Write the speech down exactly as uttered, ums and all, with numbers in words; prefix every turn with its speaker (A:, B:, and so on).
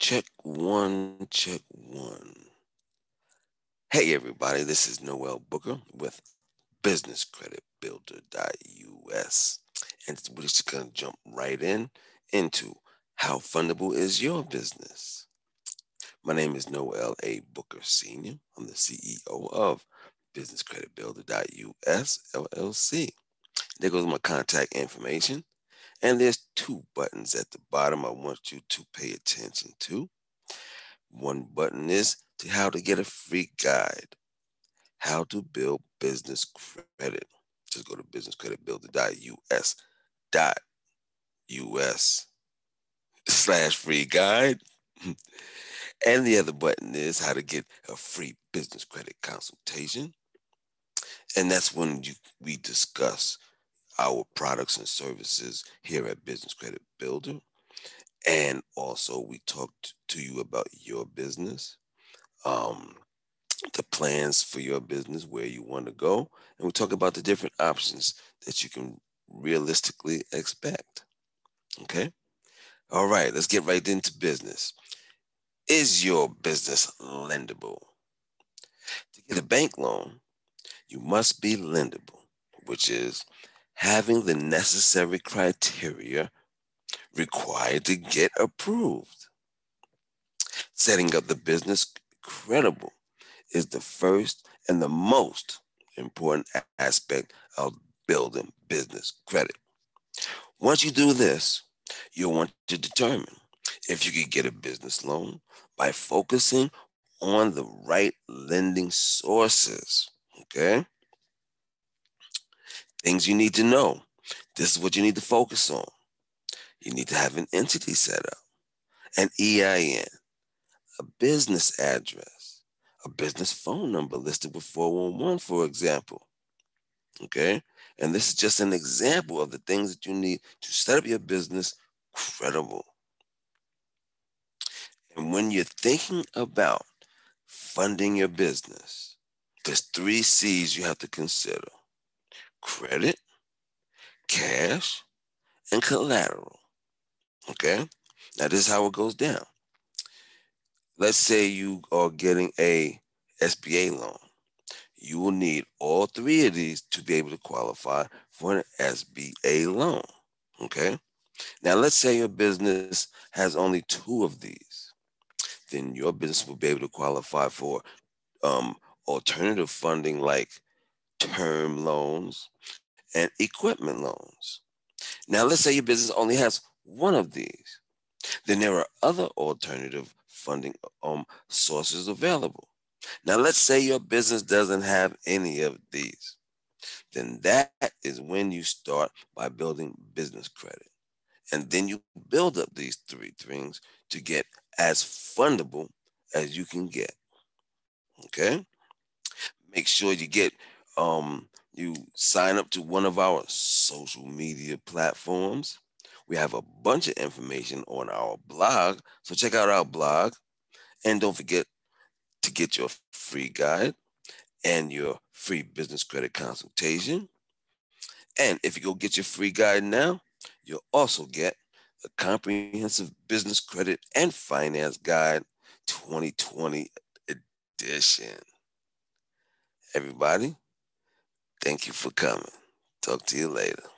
A: Check one, check one. Hey, everybody, this is Noel Booker with Business Credit Builder dot U S. And we're just going to jump right in into how fundable is your business. My name is Noel A. Booker Senior I'm the C E O of Business Credit Builder dot U S, L L C. There goes my contact information. And there's two buttons at the bottom I want you to pay attention to. One button is to how to get a free guide, how to build business credit. Just go to business credit builder dot U S dot U S slash free guide. And the other button is how to get a free business credit consultation. And that's when you, we discuss our products and services here at Business Credit Builder. And also we talked to you about your business, um, the plans for your business, where you want to go, and we talk about the different options that you can realistically expect. Okay. All right, let's get right into business. Is your business lendable? To get a bank loan, you must be lendable, which is having the necessary criteria required to get approved. Setting up the business credible is the first and the most important aspect of building business credit. Once you do this, you'll want to determine if you could get a business loan by focusing on the right lending sources. Okay? Things you need to know. This is what you need to focus on. You need to have an entity set up, an E I N, a business address, a business phone number listed with four one one, for example. Okay? And this is just an example of the things that you need to set up your business credible. And when you're thinking about funding your business, there's three C's you have to consider: credit, cash, and collateral. Okay? Now, this is how it goes down. Let's say you are getting a S B A loan. You will need all three of these to be able to qualify for an S B A loan. Okay? Now, let's say your business has only two of these. Then your business will be able to qualify for um, alternative funding like term loans and equipment loans. Now, let's say your business only has one of these. Then there are other alternative funding um, sources available. Now, let's say your business doesn't have any of these. Then that is when you start by building business credit. And then you build up these three things to get as fundable as you can get. Okay? Make sure you get um you sign up to one of our social media platforms. We have a bunch of information on our blog, so check out our blog, and don't forget to get your free guide and your free business credit consultation. And if you go get your free guide now, you'll also get the comprehensive business credit and finance guide twenty twenty edition. Everybody, thank you for coming. Talk to you later.